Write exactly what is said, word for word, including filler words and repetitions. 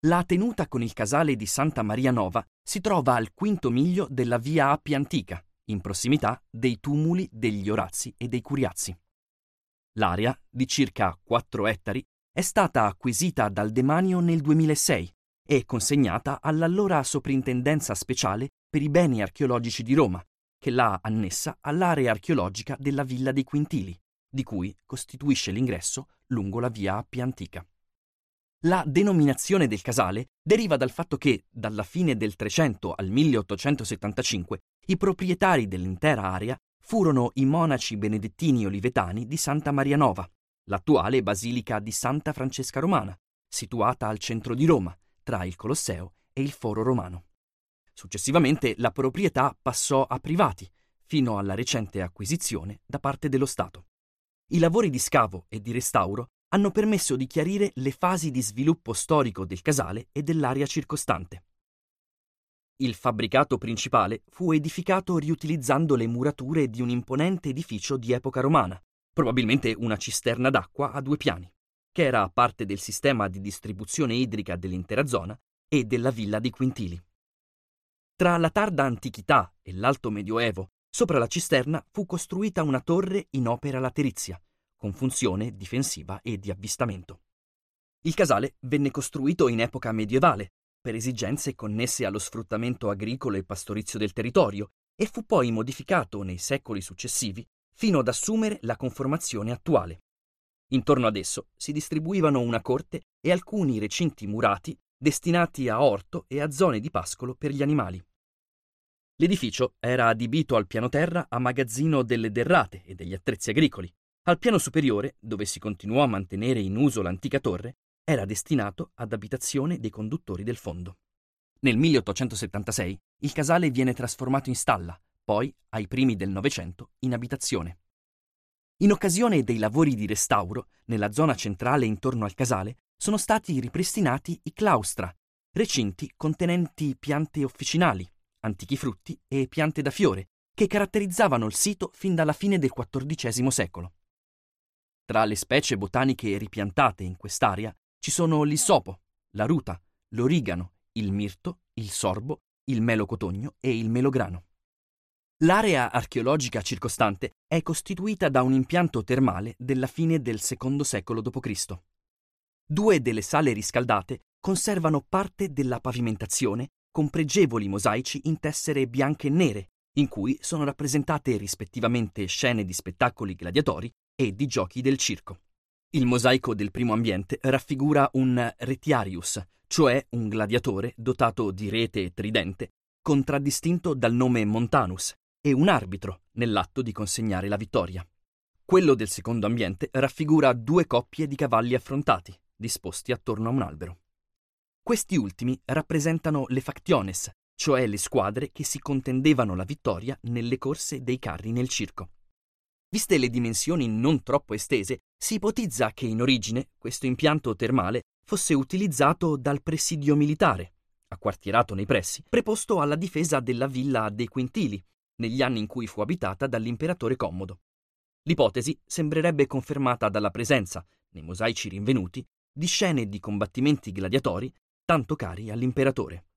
La tenuta con il casale di Santa Maria Nova si trova al quinto miglio della via Appia Antica, in prossimità dei tumuli degli Orazzi e dei Curiazzi. L'area, di circa quattro ettari, è stata acquisita dal demanio nel duemilasei e consegnata all'allora Soprintendenza Speciale per i Beni Archeologici di Roma, che l'ha annessa all'area archeologica della Villa dei Quintili, di cui costituisce l'ingresso lungo la via Appia Antica. La denominazione del casale deriva dal fatto che, dalla fine del Trecento al milleottocentosettantacinque, i proprietari dell'intera area furono i monaci benedettini olivetani di Santa Maria Nova, l'attuale basilica di Santa Francesca Romana, situata al centro di Roma, tra il Colosseo e il Foro Romano. Successivamente la proprietà passò a privati, fino alla recente acquisizione da parte dello Stato. I lavori di scavo e di restauro hanno permesso di chiarire le fasi di sviluppo storico del casale e dell'area circostante. Il fabbricato principale fu edificato riutilizzando le murature di un imponente edificio di epoca romana, probabilmente una cisterna d'acqua a due piani, che era parte del sistema di distribuzione idrica dell'intera zona e della Villa dei Quintili. Tra la tarda antichità e l'alto medioevo, sopra la cisterna fu costruita una torre in opera laterizia, con funzione difensiva e di avvistamento. Il casale venne costruito in epoca medievale, per esigenze connesse allo sfruttamento agricolo e pastorizio del territorio, e fu poi modificato nei secoli successivi fino ad assumere la conformazione attuale. Intorno ad esso si distribuivano una corte e alcuni recinti murati destinati a orto e a zone di pascolo per gli animali. L'edificio era adibito al piano terra a magazzino delle derrate e degli attrezzi agricoli. Al piano superiore, dove si continuò a mantenere in uso l'antica torre, era destinato ad abitazione dei conduttori del fondo. Nel milleottocentosettantasei il casale viene trasformato in stalla, poi, ai primi del Novecento, in abitazione. In occasione dei lavori di restauro, nella zona centrale intorno al casale, sono stati ripristinati i claustra, recinti contenenti piante officinali, antichi frutti e piante da fiore, che caratterizzavano il sito fin dalla fine del quattordicesimo secolo. Tra le specie botaniche ripiantate in quest'area ci sono l'issopo, la ruta, l'origano, il mirto, il sorbo, il melocotogno e il melograno. L'area archeologica circostante è costituita da un impianto termale della fine del secondo secolo dopo Cristo. Due delle sale riscaldate conservano parte della pavimentazione con pregevoli mosaici in tessere bianche e nere, in cui sono rappresentate rispettivamente scene di spettacoli gladiatori e di giochi del circo. Il mosaico del primo ambiente raffigura un retiarius, cioè un gladiatore dotato di rete e tridente, contraddistinto dal nome Montanus, e un arbitro nell'atto di consegnare la vittoria. Quello del secondo ambiente raffigura due coppie di cavalli affrontati, disposti attorno a un albero. Questi ultimi rappresentano le factiones, cioè le squadre che si contendevano la vittoria nelle corse dei carri nel circo. Viste le dimensioni non troppo estese, si ipotizza che in origine questo impianto termale fosse utilizzato dal presidio militare, acquartierato nei pressi, preposto alla difesa della Villa dei Quintili, negli anni in cui fu abitata dall'imperatore Commodo. L'ipotesi sembrerebbe confermata dalla presenza, nei mosaici rinvenuti, di scene di combattimenti gladiatori tanto cari all'imperatore.